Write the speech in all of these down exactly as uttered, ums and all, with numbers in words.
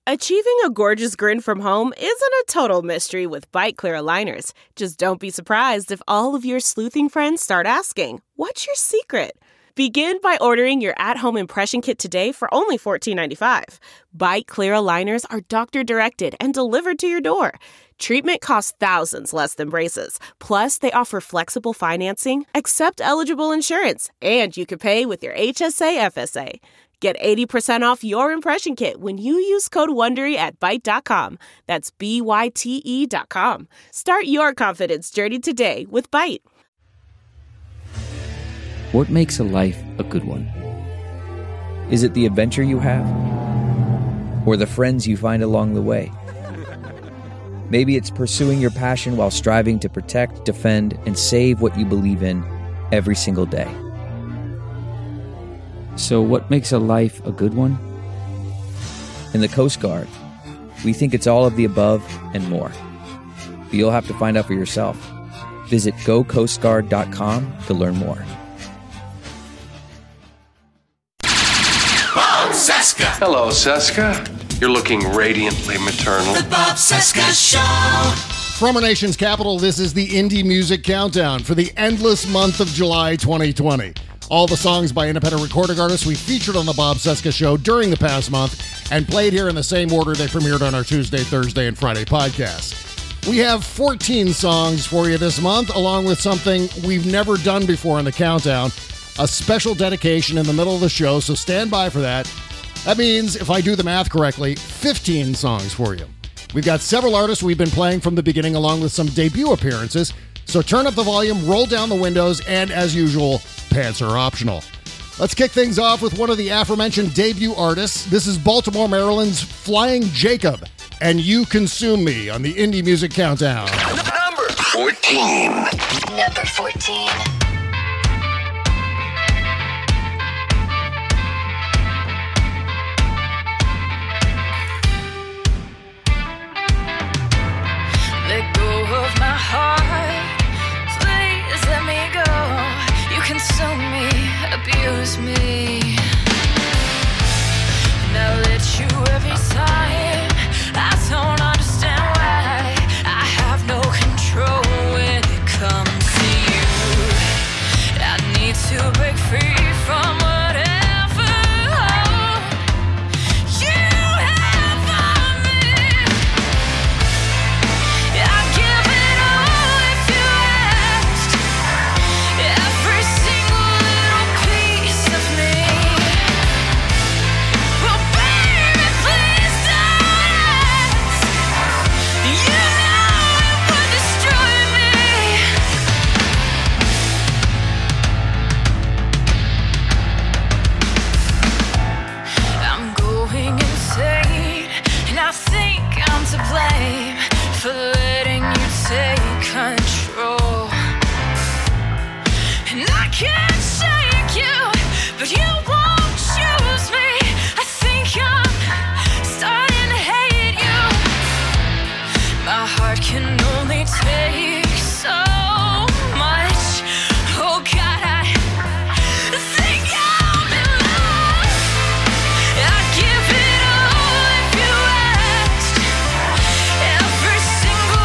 Achieving a gorgeous grin from home isn't a total mystery with Byte Clear aligners. Just don't be surprised if all of your sleuthing friends start asking, "What's your secret?" Begin by ordering your at-home impression kit today for only fourteen ninety-five. Byte Clear aligners are doctor-directed and delivered to your door. Treatment costs thousands less than braces. Plus, they offer flexible financing, accept eligible insurance, and you can pay with your H S A F S A. Get eighty percent off your impression kit when you use code WONDERY at byte dot com. That's B Y T E dot com. Start your confidence journey today with Byte. What makes a life a good one? Is it the adventure you have? Or the friends you find along the way? Maybe it's pursuing your passion while striving to protect, defend, and save what you believe in every single day. So what makes a life a good one? In the Coast Guard, we think it's all of the above and more. But you'll have to find out for yourself. Visit go coast guard dot com to learn more. Bob Cesca. Hello, Cesca. You're looking radiantly maternal. The Bob Cesca Show. From our nation's capital, this is the Indie Music Countdown for the endless month of July twenty twenty. All the songs by independent recording artists we featured on the Bob Cesca Show during the past month and played here in the same order they premiered on our Tuesday, Thursday, and Friday podcasts. We have fourteen songs for you this month, along with something we've never done before in the countdown, a special dedication in the middle of the show, so stand by for that. That means, if I do the math correctly, fifteen songs for you. We've got several artists we've been playing from the beginning, along with some debut appearances, so turn up the volume, roll down the windows, and as usual, pants are optional. Let's kick things off with one of the aforementioned debut artists. This is Baltimore, Maryland's Flying Jacob, and You Consume Me on the Indie Music Countdown. Number fourteen. Number fourteen. Let go of my heart, please let me go. You consume me, abuse me, and I let you every time. I don't understand why I have no control when it comes to you. I need to break free from whatever you have on me. I'd give it all if you asked, every single little piece of me. Well, baby, please don't ask. You know it would destroy me. I'm going insane, and I think I'm to blame for letting you take control. And I can't shake you, but you won't choose me. I think I'm starting to hate you. My heart can only take so much. Oh God, I think I'm in love. I'd give it all if you asked, every single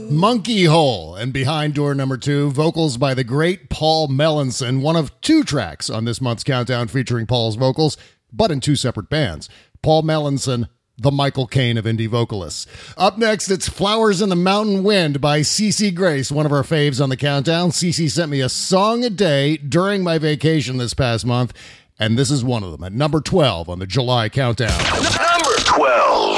Monkey Hole, and behind door number two, vocals by the great Paul Melanson, one of two tracks on this month's countdown featuring Paul's vocals, but in two separate bands. Paul Melanson, the Michael Caine of indie vocalists. Up next, it's Flowers in the Mountain Wind by CeCe Grace, one of our faves on the countdown. CeCe sent me a song a day during my vacation this past month, and this is one of them at number twelve on the July countdown. Number twelve.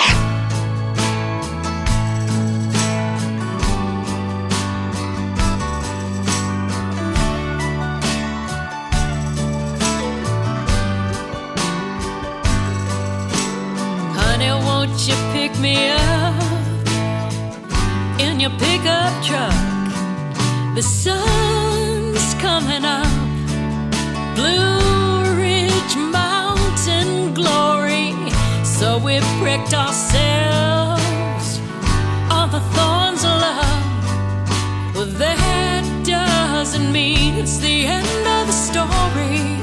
Won't you pick me up in your pickup truck? The sun's coming up, Blue Ridge Mountain glory. So we pricked ourselves on the thorns of love. Well, that doesn't mean it's the end of the story.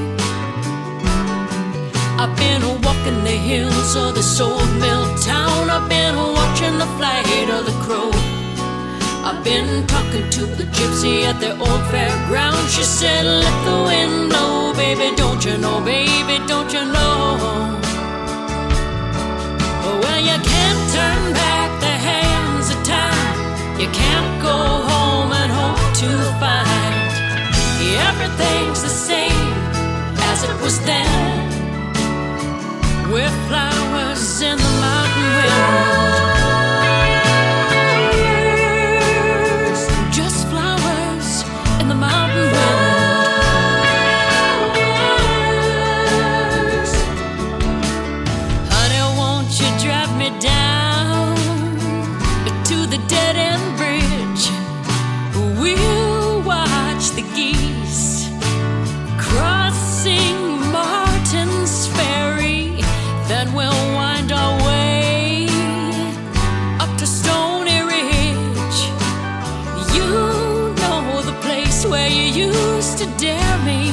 I've been walking the hills of this old mill town. I've been watching the flight of the crow. I've been talking to the gypsy at the old fairground. She said, let the wind blow, baby, don't you know, baby, don't you know? Well, you can't turn back the hands of time. You can't go home and hope to find everything's the same as it was then. We're flowers in the mountain wind. Just flowers in the mountain wind. Honey, won't you drive me down to the dead-end bridge? We'll watch the geese crossing Martin's Ferry. Then we'll wind our way up to Stony Ridge. You know the place where you used to dare me.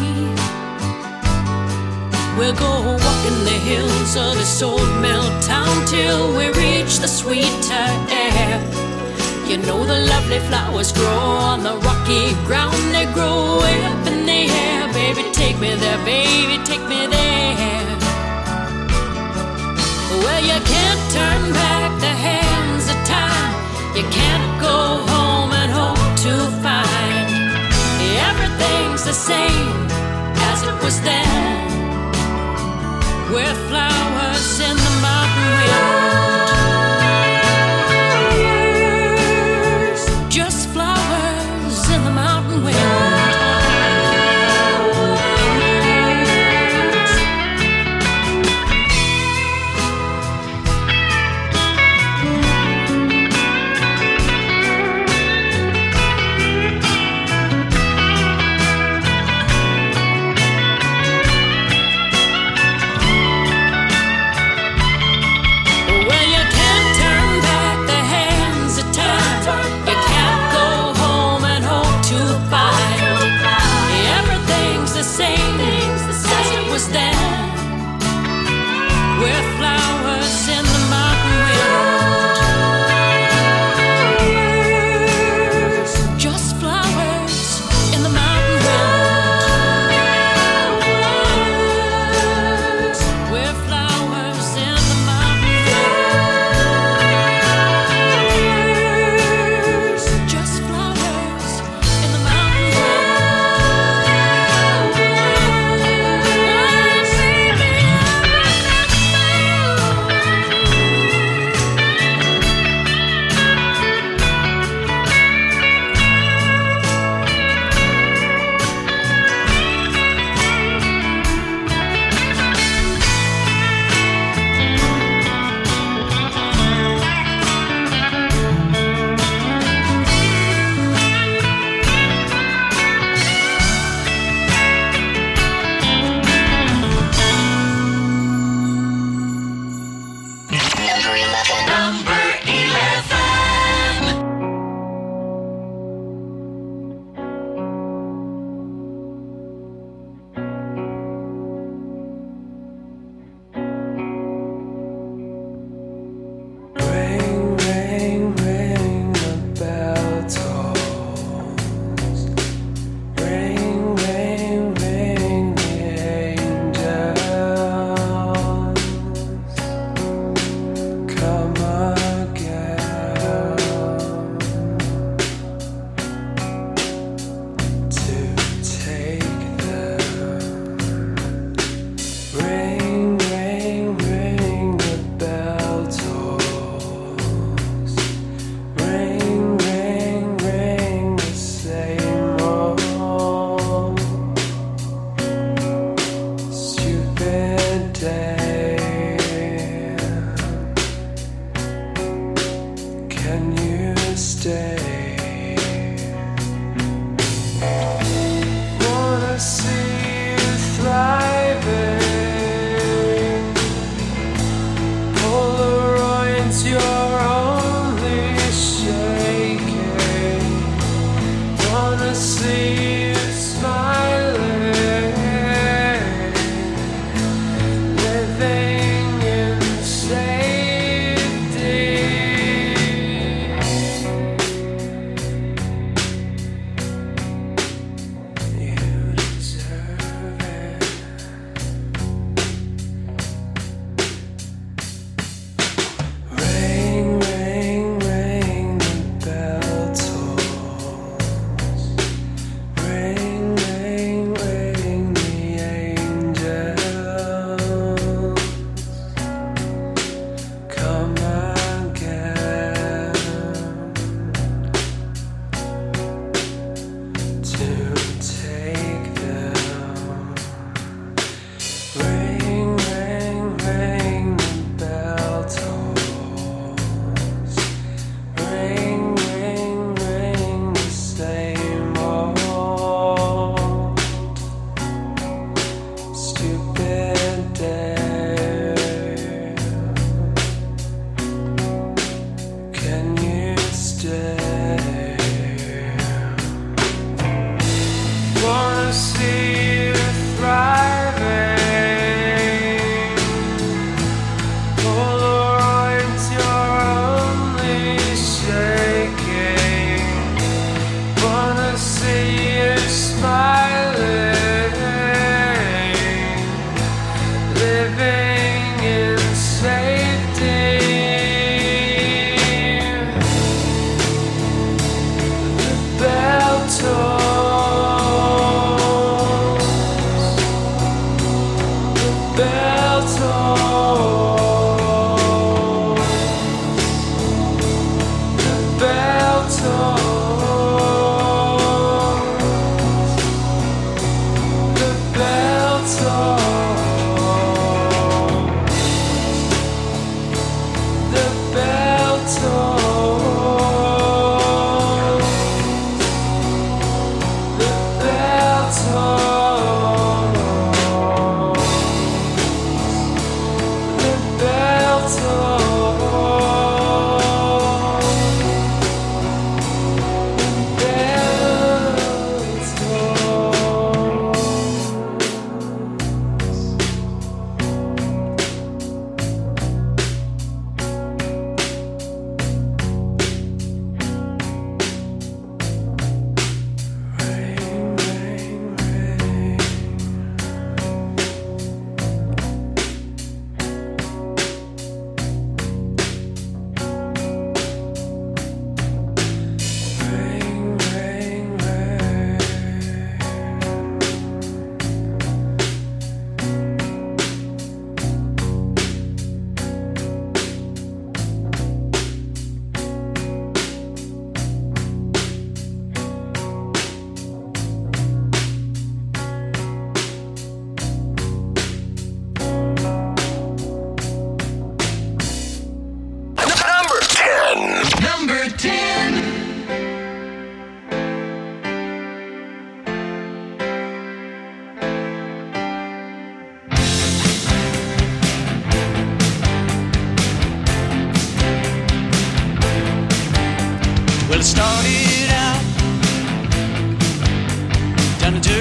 We'll go walking the hills of this old mill town till we reach the sweeter air. You know the lovely flowers grow on the rocky ground. They grow way up in the air. Baby, take me there, baby, take me there. Well, you can't turn back the hands of time. You can't go home and hope to find everything's the same as it was then. We're flowers in the mountain wind. Just flowers in the mountain wind.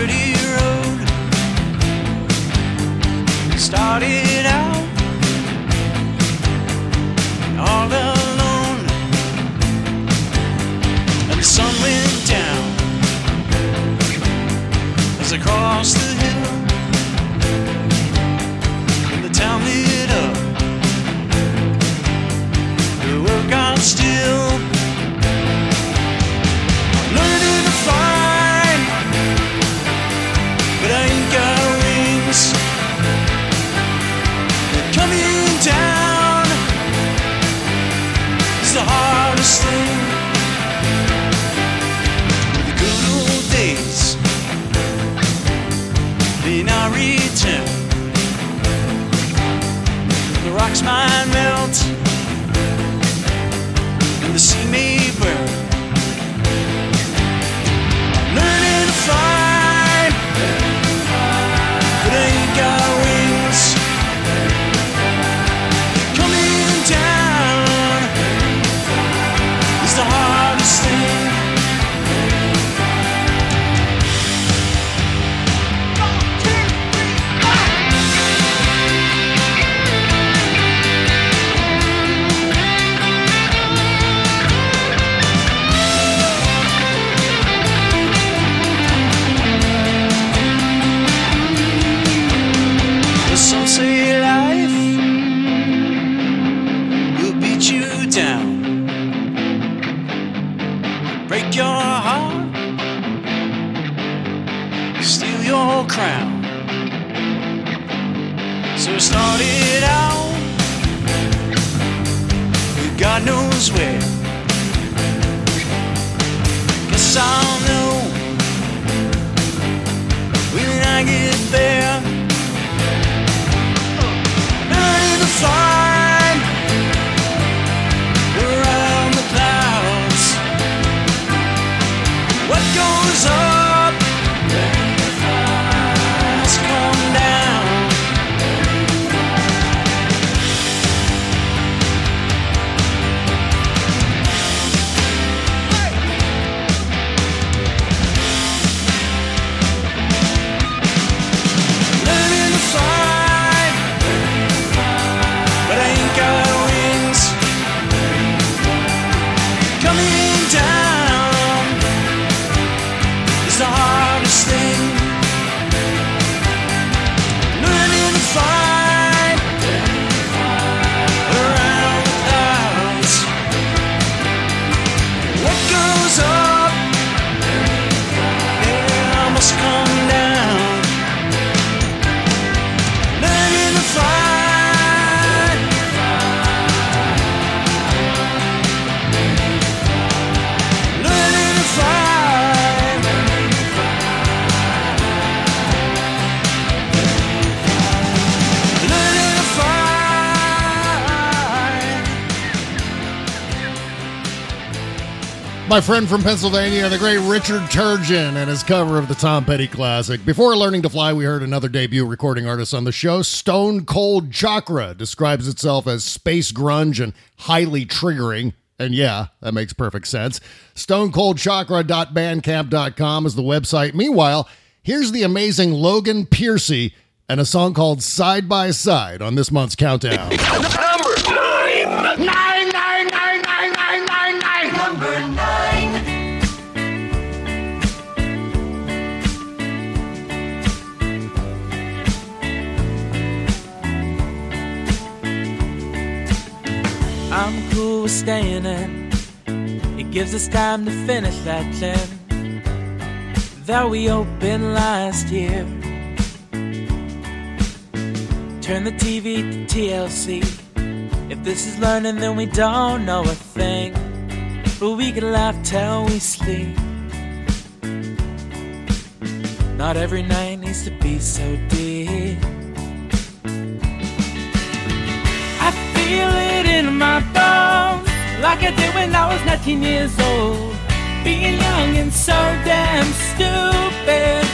dirty road. Started out all alone, and the sun went down as I crossed the hill, and the town lit up. The world got still. I'm learning to fly, but I ain't got wings. They're coming down is the hardest thing. The good old days, they now return. The rocks might melt and the sea may burn. I'm learning to fly, but I ain't got wings. Coming down is the hardest thing. Some say life will beat you down, break your heart, steal your crown. So I started out, God knows where. Guess I'll know when I get there. Fly around the clouds. What goes up must come down. Learning to fly, but I ain't got wings. Coming down is the hardest thing. Learning to fly around the clouds. What goes up, yeah, must come down. Learning to fly. My friend from Pennsylvania, the great Richard Turgeon, and his cover of the Tom Petty classic. Before Learning to Fly, we heard another debut recording artist on the show. Stone Cold Chakra describes itself as space grunge and highly triggering. And yeah, that makes perfect sense. stone cold chakra dot bandcamp dot com is the website. Meanwhile, here's the amazing Logan Piercy and a song called Side by Side on this month's countdown. Number nine. Nine, nine, nine, nine, nine, nine, nine. Number nine. I'm cool with staying in. It gives us time to finish that gin that we opened last year. Turn the T V to T L C. If this is learning, then we don't know a thing, but we can laugh till we sleep. Not every night needs to be so deep. I feel it in my bones, like I did when I was nineteen years old. Being young and so damn stupid,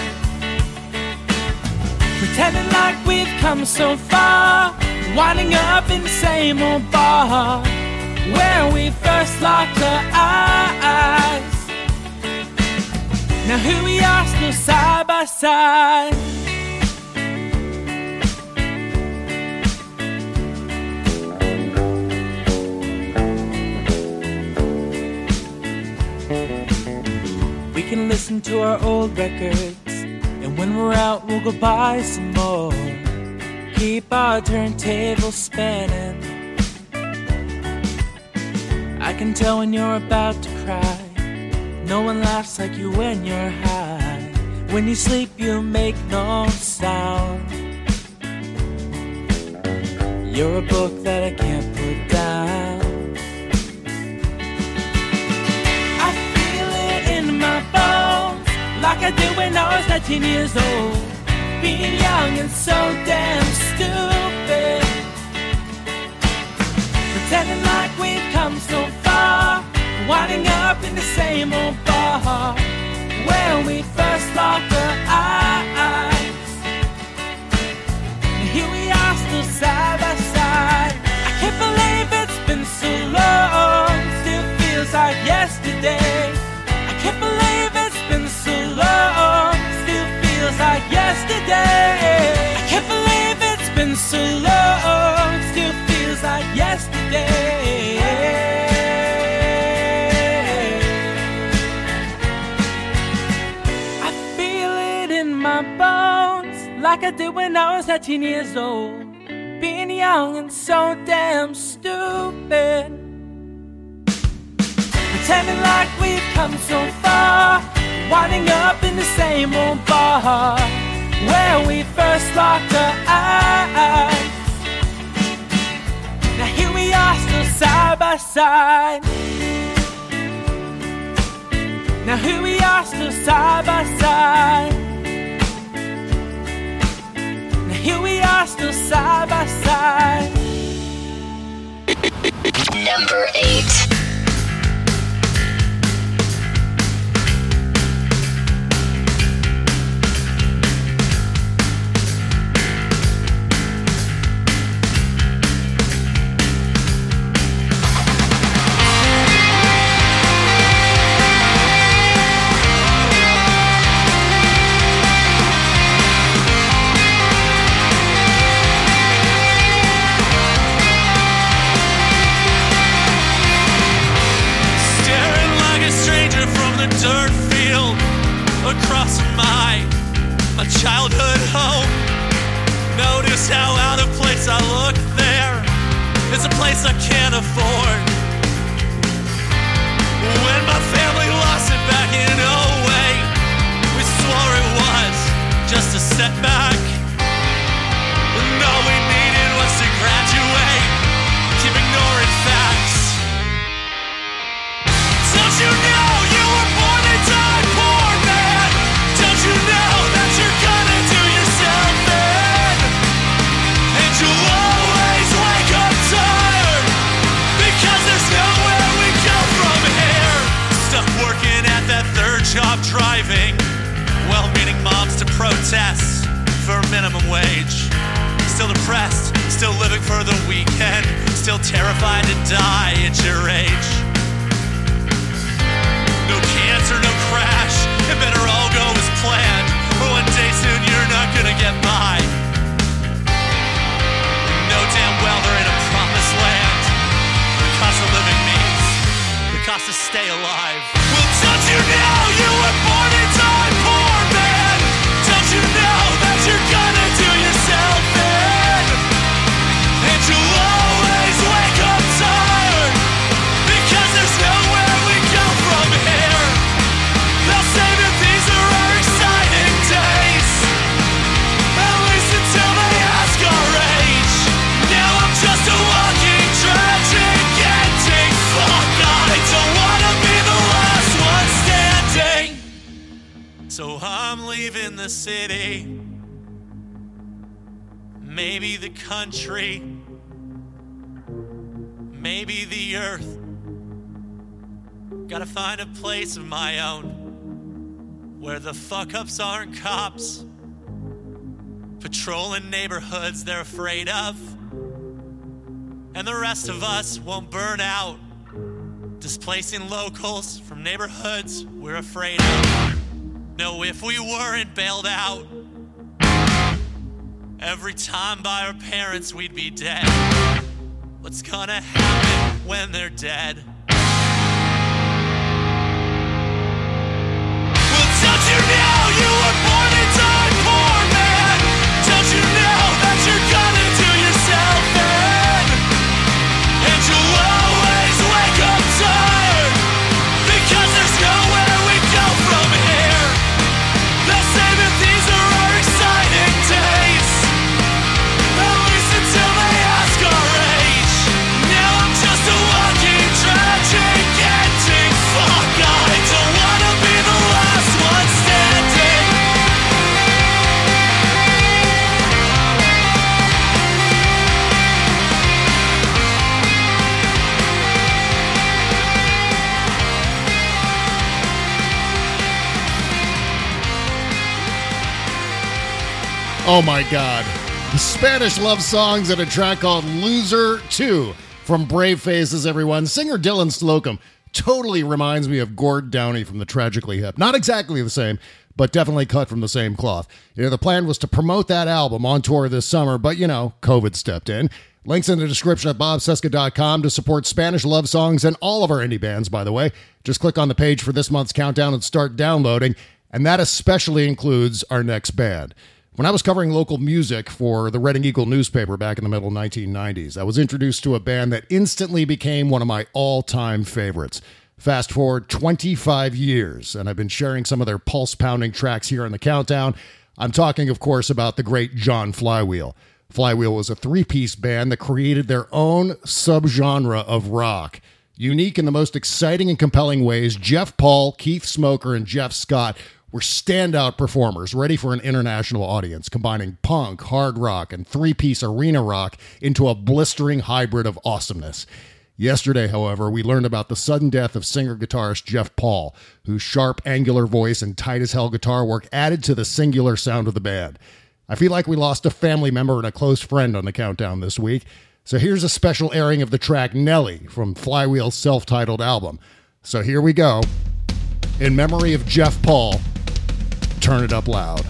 pretending like we've come so far, winding up in the same old bar where we first locked our eyes. Now here we are, still side by by side. We can listen to our old records, and when we're out, we'll go buy some more. Keep our turntable spinning. I can tell when you're about to cry. No one laughs like you when you're high. When you sleep, you make no sound. You're a book that I can't put down. I feel it in my bones, like I did when I was nineteen years old. Being young and so damn stupid, pretending like we've come so far, winding up in the same old bar where we first locked our eyes. And here we are still side by side. I can't believe it's been so long, still feels like yesterday. I can't believe it's been so long, still feels like yesterday. I can't believe it's been so long, still feels like yesterday. I feel it in my bones, like I did when I was nineteen years old. Being young and so damn stupid, pretending like we've come so far, winding up in the same old bar where we first locked our eyes. Now here we are still side by side. Now here we are still side by side. Now here we are still side by side. Number eight. Dirt field across my, my childhood home. Notice how out of place I look there. It's a place I can't afford. When my family lost it back in oh eight, we swore it was just a setback. And all we needed was to graduate, keep ignoring facts. Don't you know you were born to die poor, man? Don't you know that you're gonna do yourself in? And you'll always wake up tired, because there's nowhere we go from here. Stuck working at that third job driving, well-meaning moms to protest for minimum wage. Still depressed, still living for the weekend, still terrified to die at your age. No cancer, no crash, it better all go as planned, or one day soon you're not gonna get by. You know damn well they're in a promised land. The cost of living means the cost to stay alive. Well, don't you know you were born to die poor, man? Don't you know that you're gonna do yourself in? And you'll always wake up tired, because there's nowhere we go from here. They'll say that these are our exciting days, at least until they ask our age. Now I'm just a walking tragic ending. Fuck, I don't wanna be the last one standing. So I'm leaving the city, maybe the country, maybe the earth. Gotta find a place of my own, where the fuck-ups aren't cops, patrolling neighborhoods they're afraid of, and the rest of us won't burn out, displacing locals from neighborhoods we're afraid of. No, if we weren't bailed out, every time by our parents we'd be dead. What's gonna happen when they're dead? Well, don't you know you were born to die poor, man? Don't you know that you're gonna do yourself in? And you'll always wake up tired, because there's nowhere we go from here. They'll say that these are our exciting days, at least until they ask our age. Now I'm just a walking tragic ending. Fuck, I don't wanna be the last one standing. Oh my God. The Spanish love songs and a track called Loser two from Brave Faces, everyone. Singer Dylan Slocum totally reminds me of Gord Downey from the Tragically Hip. Not exactly the same, but definitely cut from the same cloth. You know, the plan was to promote that album on tour this summer, but, you know, COVID stepped in. Links in the description at bob cesca dot com to support Spanish love songs and all of our indie bands, by the way. Just click on the page for this month's countdown and start downloading, and that especially includes our next band. When I was covering local music for the Reading Eagle newspaper back in the middle nineteen nineties, I was introduced to a band that instantly became one of my all-time favorites. Fast forward twenty-five years, and I've been sharing some of their pulse-pounding tracks here on the countdown. I'm talking, of course, about the great John Flywheel. Flywheel was a three-piece band that created their own subgenre of rock. Unique in the most exciting and compelling ways, Jeff Paul, Keith Smoker, and Jeff Scott were standout performers ready for an international audience, combining punk, hard rock, and three-piece arena rock into a blistering hybrid of awesomeness. Yesterday, however, we learned about the sudden death of singer-guitarist Jeff Paul, whose sharp, angular voice and tight-as-hell guitar work added to the singular sound of the band. I feel like we lost a family member and a close friend on the countdown this week, so here's a special airing of the track Nelly from Flywheel's self-titled album. So here we go. In memory of Jeff Paul, turn it up loud.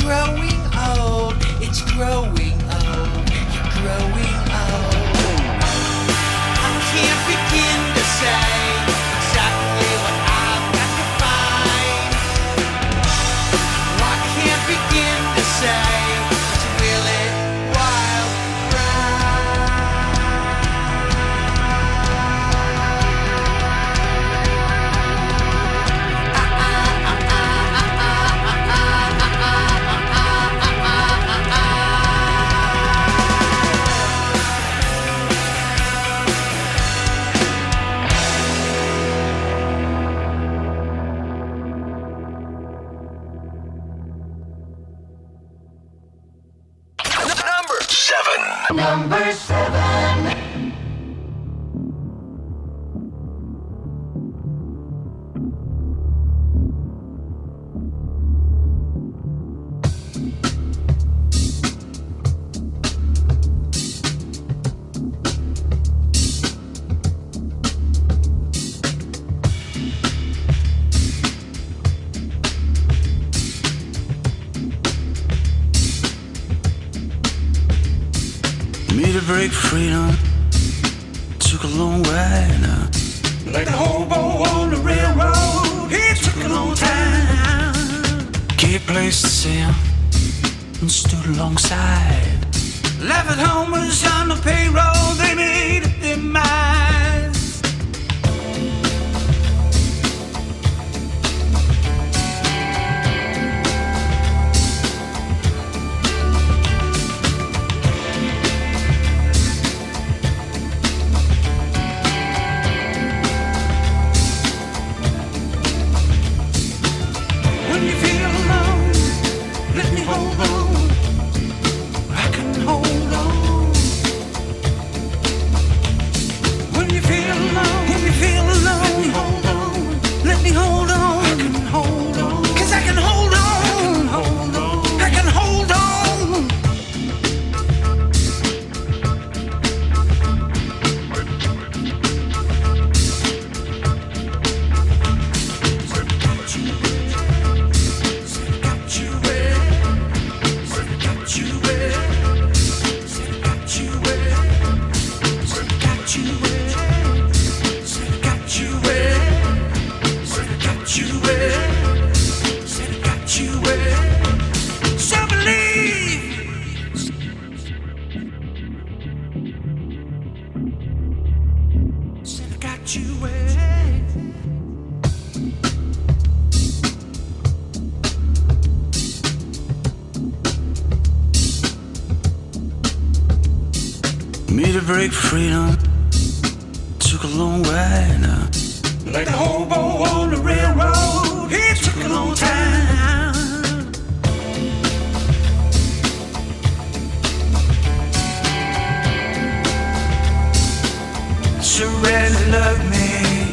growing old, it's growing old, you're growing old. I can't begin to say exactly what I've got to find. I can't begin to say it's a really wild Number seven. Me to break freedom took a long ride now. Like the hobo on the railroad, it took a long time. Gay place to sail and stood alongside. Laugh at homers on the payroll, they made up their minds. When you feel alone, let me hold on. I can hold on. When you feel alone, when you feel alone, hold on. Let me hold on. I can hold on. 'Cause I can hold on. Hold on. I can hold on. Me to break freedom took a long ride now. Like the hobo on the railroad, it took a long time. Surrender, love me.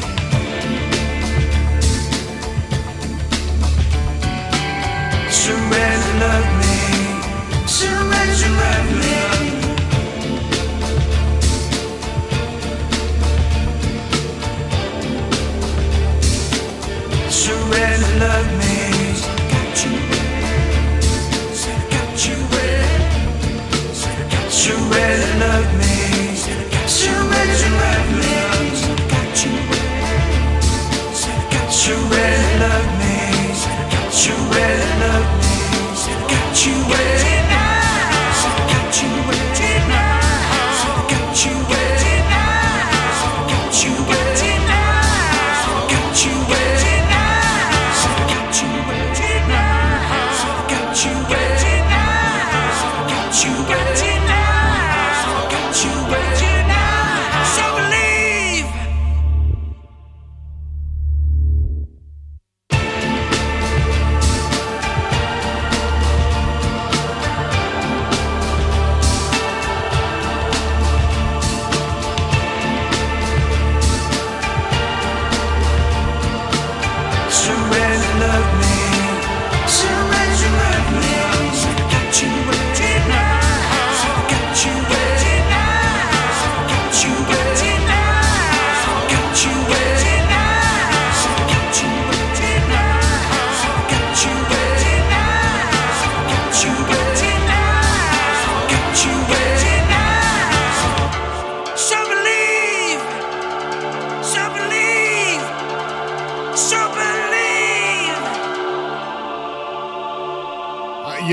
Surrender, love me. Surrender, love me. Surrender, love me. Got you where? Got you where? Surrender, love me. Surrender, love me. Got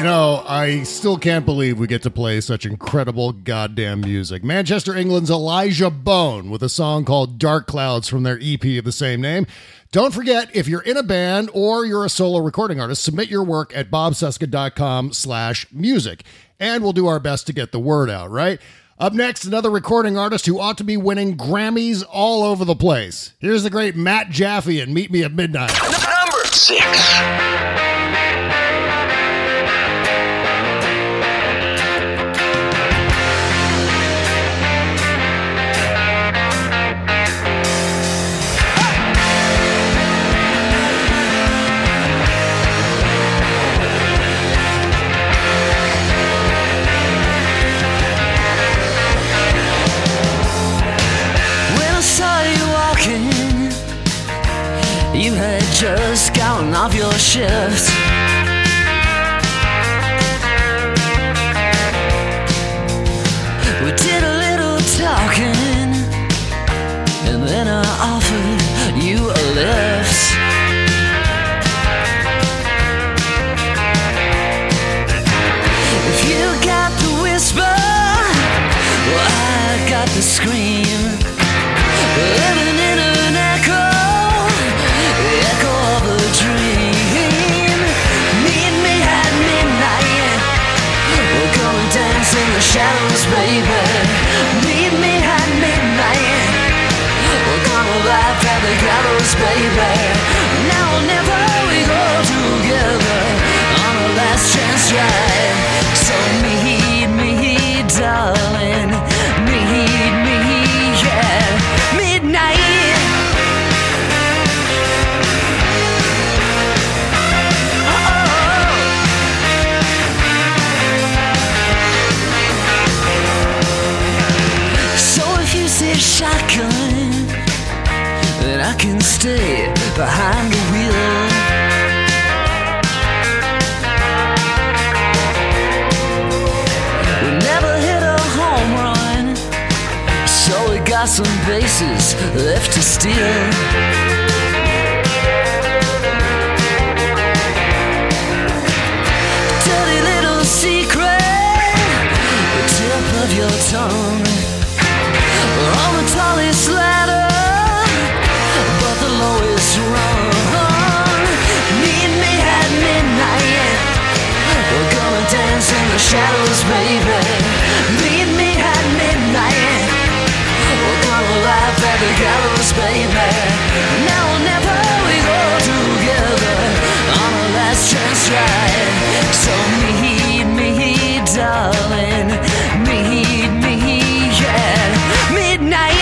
You know, I still can't believe we get to play such incredible goddamn music. Manchester, England's Elijah Bone with a song called Dark Clouds from their E P of the same name. Don't forget, if you're in a band or you're a solo recording artist, submit your work at bobcesca.com slash music, and we'll do our best to get the word out, right? Up next, another recording artist who ought to be winning Grammys all over the place. Here's the great Matt Jaffe and Meet Me at Midnight. Number six. You had just gotten off your shift. We did a little talking, and then I offered you a lift. If you got the whisper, well, I got the scream. Living in an echo, echo of a dream. Meet me at midnight, we're gonna dance in the shadows, baby. Meet me at midnight, we're gonna laugh at the gallows, baby. Now or never we go together on a last chance ride. So meet me, darling, meet me, yeah. Midnight. Oh. So if you say shotgun, then I can stay behind the wheel. We never hit a home run, so we got some bases left to steal. Dirty little secret, the tip of your tongue. We're on the tallest ladder, but the lowest rung. Meet me at midnight, we're gonna dance in the shadows, baby. Meet me at midnight, we're gonna laugh at the gallows, baby. Now or never we go together on a last chance ride. So meet me, darling, meet me, yeah. Midnight.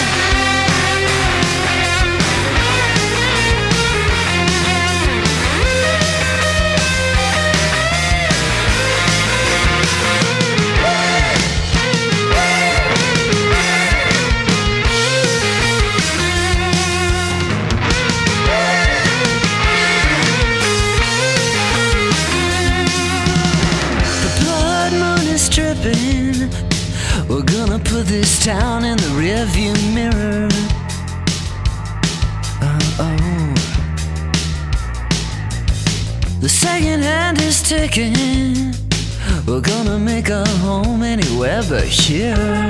We're gonna put this town in the rearview mirror. Oh, oh. The second hand is ticking. We're gonna make a home anywhere but here.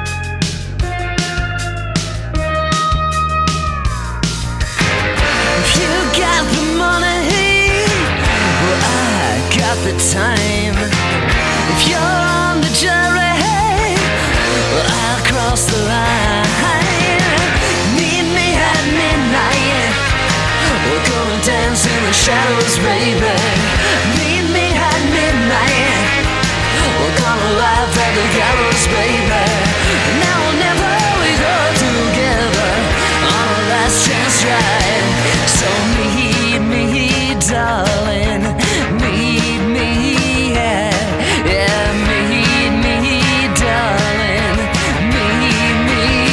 If you got the money, well, I got the time. If you're on the jury, well, I'll cross the line. Meet me at midnight, we're gonna dance in the shadows, baby. Meet me at midnight, we're gonna laugh at the gallows, baby. Now or never we go together on a last chance ride. So meet me, darling, meet me, yeah, yeah, meet me, darling, meet me.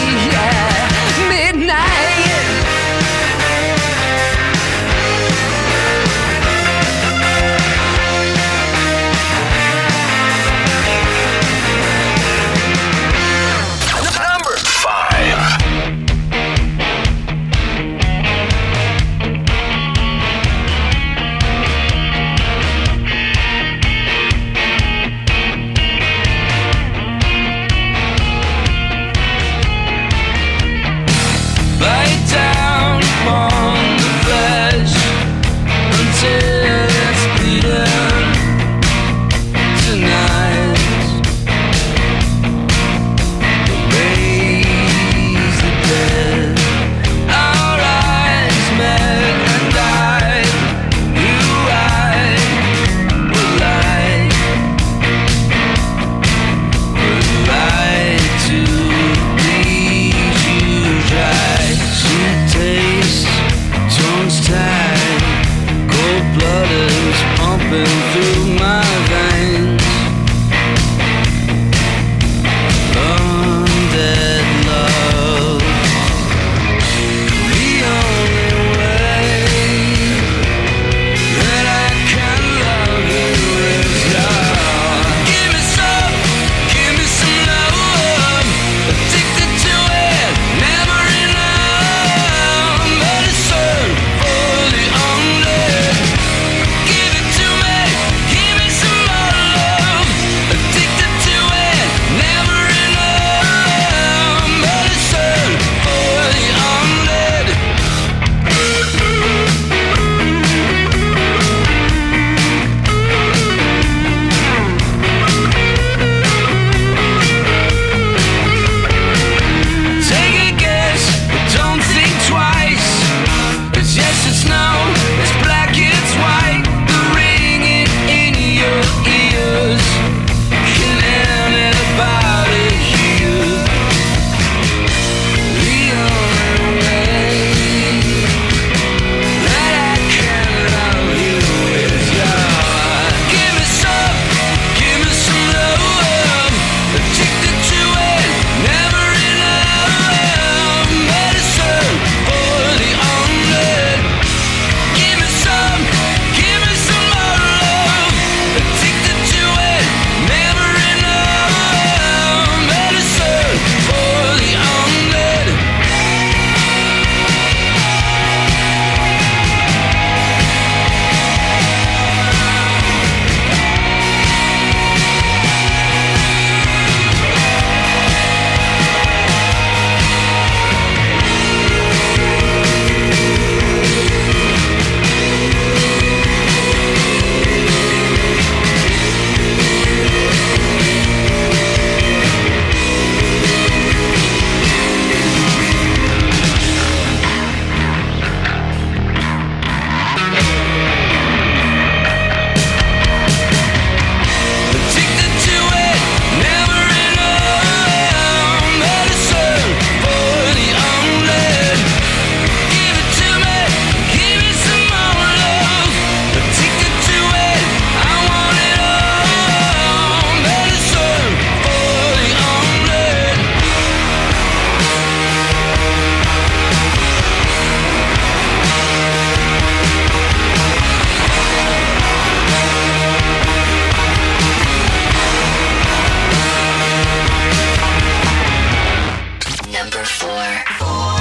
Number four. Four.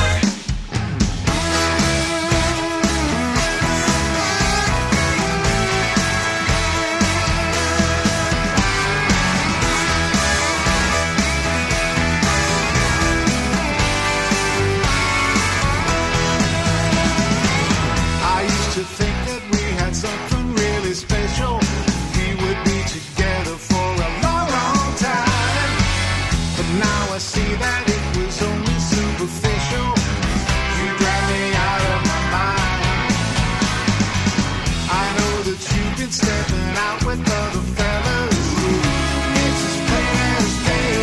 To think that we had something really special. We would be together for a long, long time. But now I see that it was only superficial. You drive me out of my mind. I know that you've been stepping out with other fellas. It's as plain as day.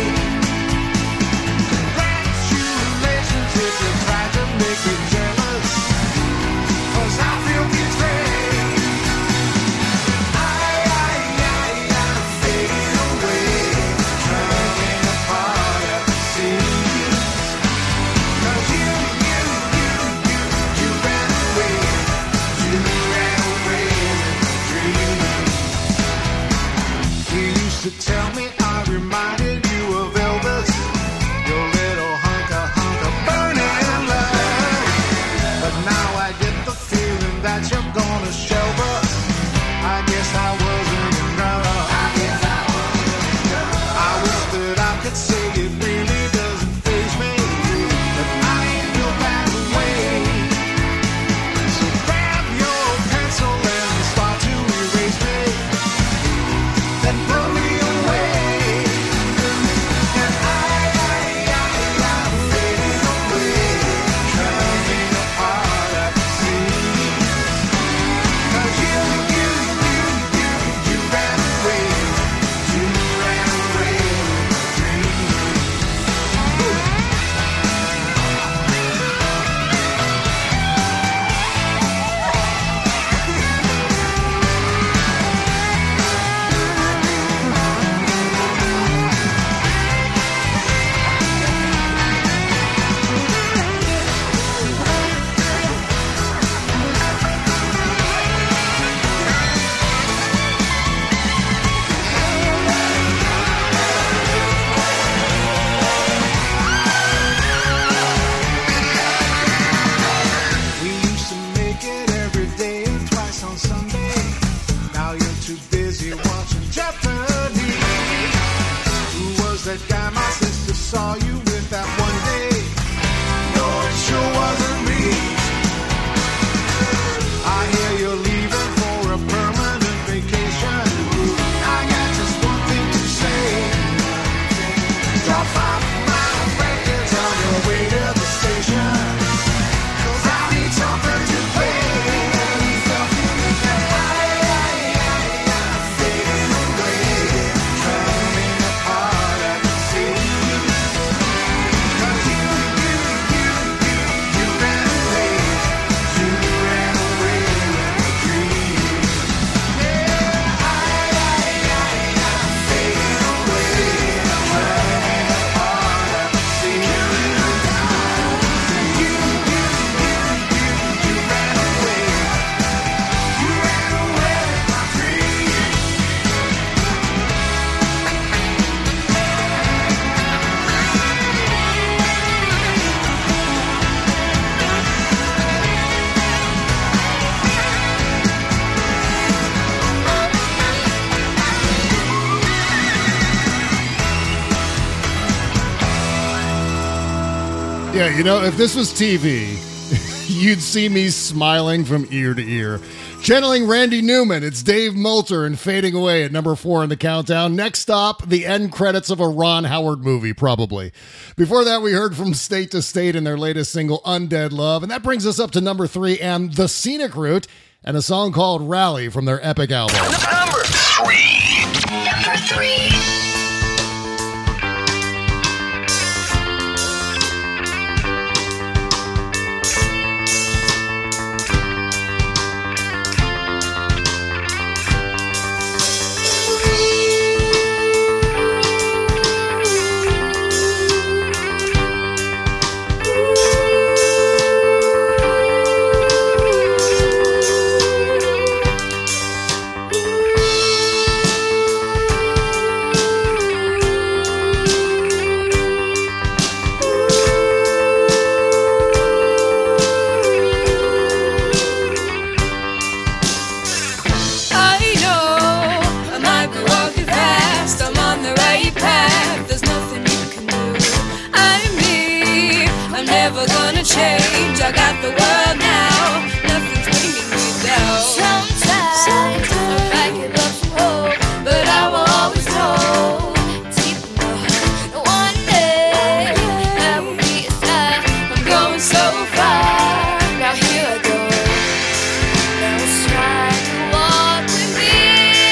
Congratulations if you tried to make me jealous. 'Cause I feel betrayed. I, I, I, I'm fading away, driving apart at the seams. 'Cause you, you, you, you, you ran away, you ran away with a dream. You used to tell me I reminded you of Elvis, your little hunk of, hunk of burning love. But now I get the feeling that you're gonna shelve us. I guess I wasn't enough. I guess I wasn't enough. I wish that I could say it really doesn't faze me, but I ain't built that way. So grab your pencil and start to erase me, then blow me away. And I, I, I, I'm fading away, driving apart at the seams. 'Cause you, you, you, you, you ran away, you ran away with a dream. We used to make it every day and twice on Sunday. Now you're too busy watching Jeopardy. Who was that guy my sister saw you with that one day? No, it sure wasn't me. I hear you're leaving for a permanent vacation. I got just one thing to say. Drop off my records on your way to the station. 'Cause I need something to play. I, I, I, I'm fading away, driving apart at the seams. 'Cause you, you, you, you, you ran away, you ran away with a dream. Yeah, I, I, I, I'm fading away, driving apart at the seams. You, you, you, you, you ran away, you ran away with my dream. Yeah, you know, if this was T V, you'd see me smiling from ear to ear. Channeling Randy Newman, it's Dave Moulter and Fading Away at number four in the countdown. Next stop, the end credits of a Ron Howard movie, probably. Before that, we heard from State to State in their latest single, Undead Love, and that brings us up to number three and The Scenic Route, and a song called Rally from their epic album. Number three. Number three. I'm never gonna change. I got the world now. Nothing's bringing me down. Sometimes, Sometimes I give up some hope, but I will always know deep in my heart that one day I will be a star. I'm going so far. Now here I go. Now it's time to walk with me.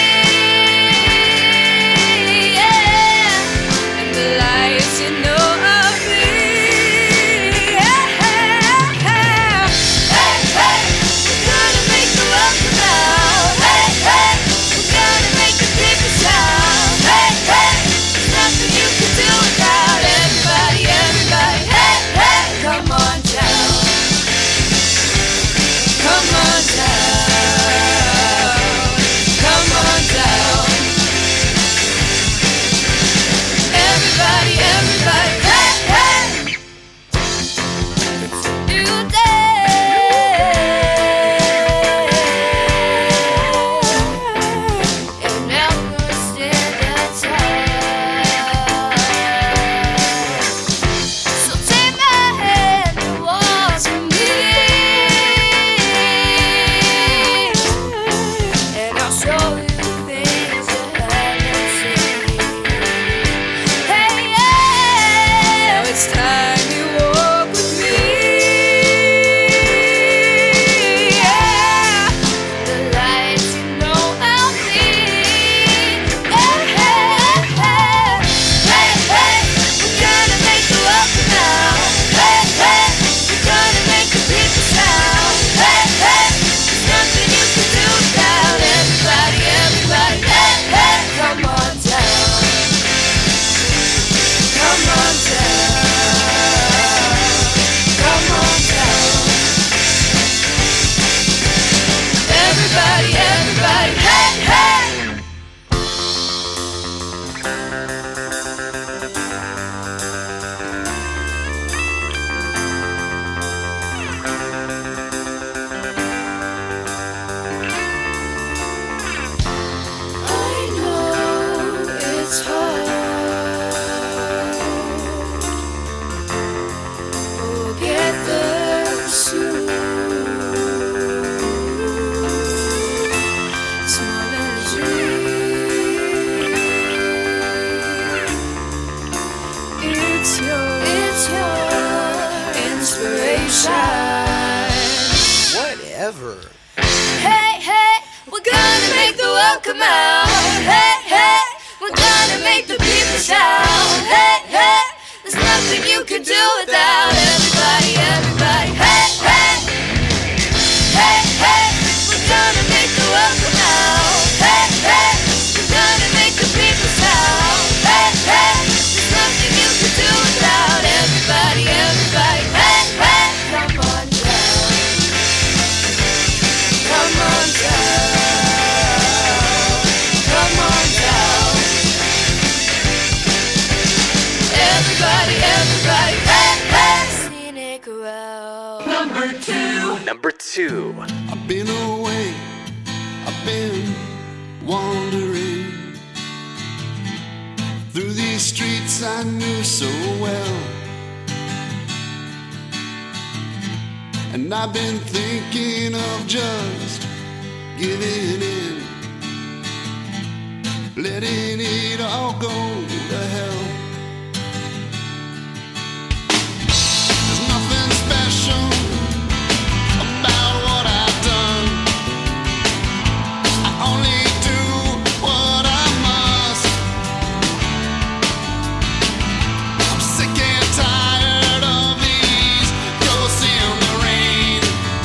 Yeah. And the lights you know of me. Yeah. Hey, hey, we're gonna make the world come out. Hey, hey, we're gonna make the people shout. Hey, hey, there's nothing you can do without everybody, everybody. Hey, hey, come on down. Come on down. Come on down. Everybody, everybody. Hey, hey. It's a new day. And now we're gonna stand outside. So take my hand and walk with me. And I'll show you the things that I haven't seen. Hey, yeah. Now it's time you walk with me. Yeah. The lights you know I'll see. Yeah. Hey, hey. We're gonna make the world come out. Hey, hey. We're gonna make the people shout. Hey, hey. There's nothing you can do without everybody, everybody. Hey, hey. Come on down. Come on down. Come on down. Everybody, everybody. Hey, hey. I know it's hard. We'll get there soon. It's more than a dream. It's your, it's your inspiration. Whatever. Hey, hey, we're gonna make the world come out. Hey, hey, we're gonna make the people shout. Hey, hey, there's nothing you can do without everybody, everybody. Hey, hey, hey, hey, we're gonna make the world come out. Hey, hey, we're gonna make the people shout. Hey, hey, there's nothing you can do without everybody, everybody. Hey, hey, come on down. Come on down. Come on down. Everybody, everybody. Hey, hey. Scenic route. Number two. Number two. I've been away, I've been wandering through these streets I knew so well. And I've been thinking of just giving in, letting it all go to hell. There's nothing special about what I've done. I only do what I must. I'm sick and tired of these ghosts in the rain.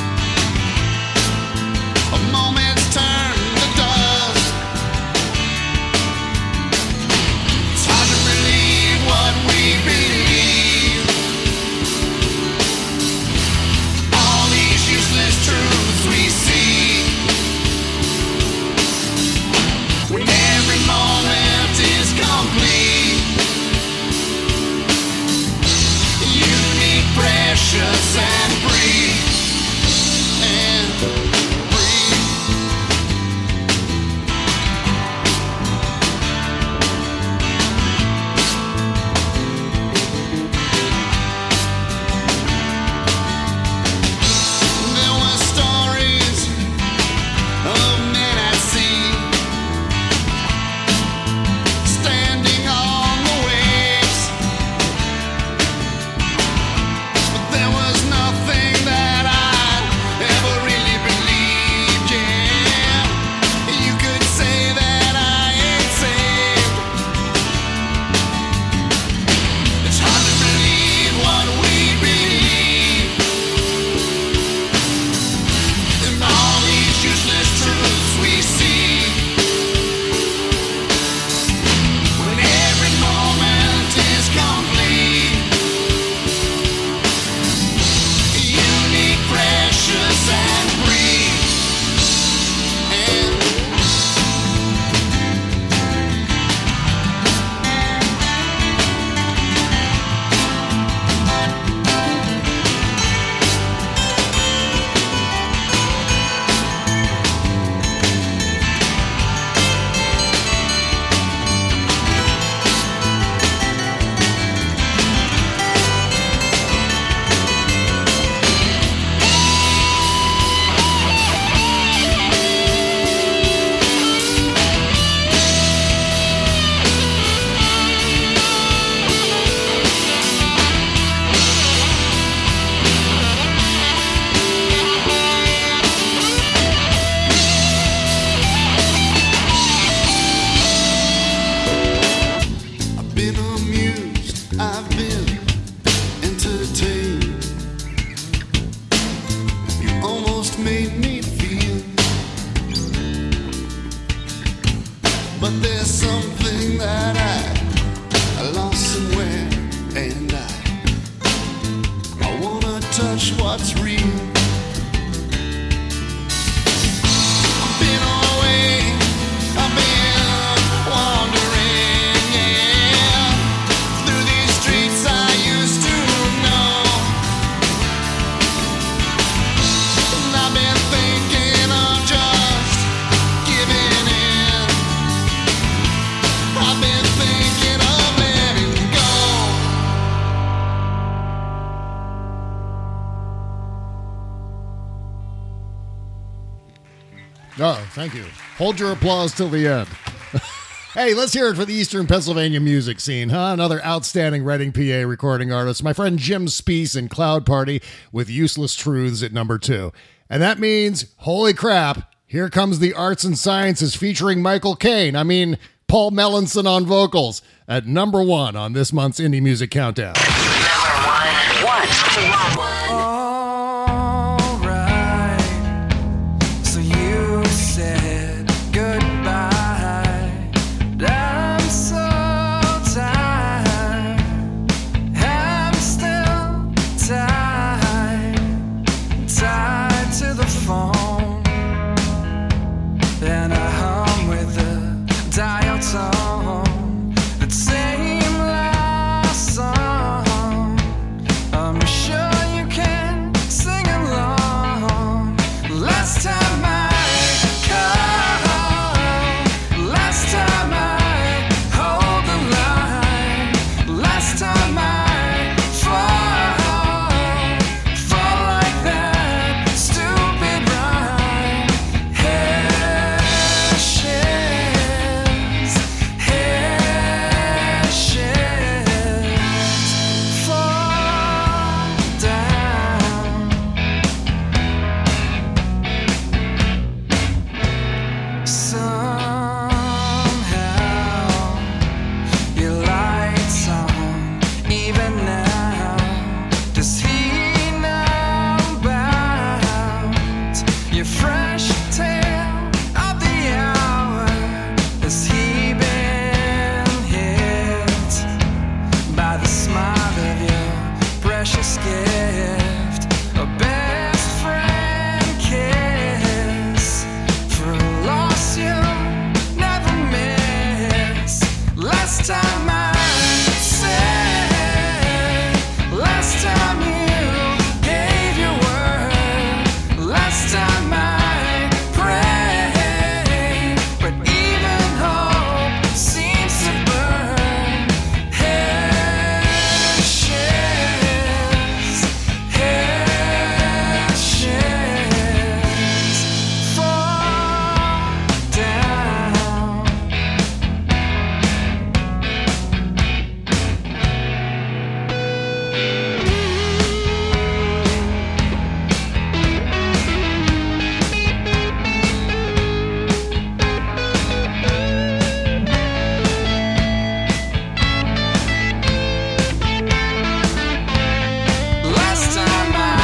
A moment's turn to dust. It's hard to touch what's real. I've been away, I've been wandering, yeah, through these streets I used to know. And I've been thinking of just giving in. I've been thinking of letting go. Oh, thank you. Hold your applause till the end. Hey, let's hear it for the Eastern Pennsylvania music scene, huh? Another outstanding Reading, P A recording artist, my friend Jim Speece and Cloud Party with Useless Truths at number two. And that means, holy crap, here comes the Arts and Sciences featuring Michael Caine. I mean, Paul Melanson on vocals at number one on this month's Indie Music Countdown. Alright, so you said goodbye. I'm so tired. I'm still tied, tied to the phone. And I hum with the dial tone, that same last song. I'm sure you can sing along. Last time I come, last time I hold the line, last time I fall, fall like that stupid rhyme. Ashes, ashes fall down. Somehow your light's on even now. Does he know about your fresh tale of the hour? Has he been hit by the smile of your precious gift? A best friend kiss for a loss you'll never miss. Last time I said, last time you gave your word, last time I prayed, but even hope seems to burn. Ashes, ashes fall down. Last time I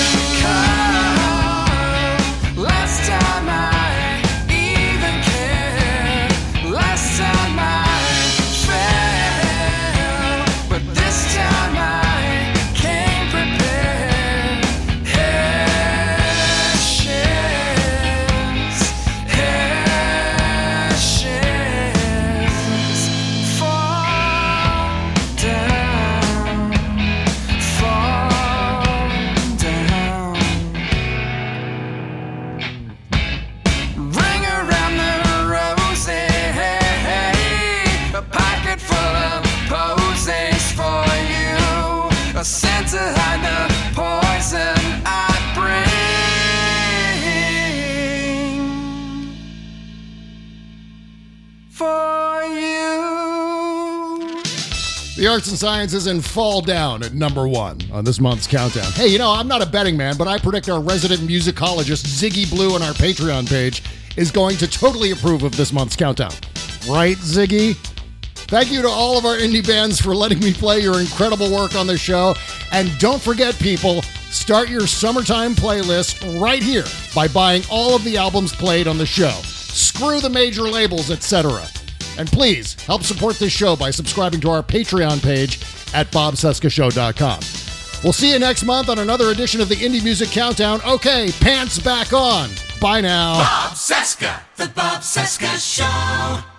come, last time I even cared, last time I fell, but this time I came prepared. Ashes, ashes fall down, fall down. Ring around the rosy, a pocket full of posies for you, a scent to hide the poison I bring for you. The Arts and Sciences and Fall Down at number one on this month's countdown. Hey, you know, I'm not a betting man, but I predict our resident musicologist, Ziggy Blue, on our Patreon page is going to totally approve of this month's countdown. Right, Ziggy? Thank you to all of our indie bands for letting me play your incredible work on the show. And don't forget, people, start your summertime playlist right here by buying all of the albums played on the show. Screw the major labels, et cetera. And please help support this show by subscribing to our Patreon page at bob cesca show dot com. We'll see you next month on another edition of the Indie Music Countdown. Okay, pants back on. Bye now. Bob Cesca, The Bob Cesca Show.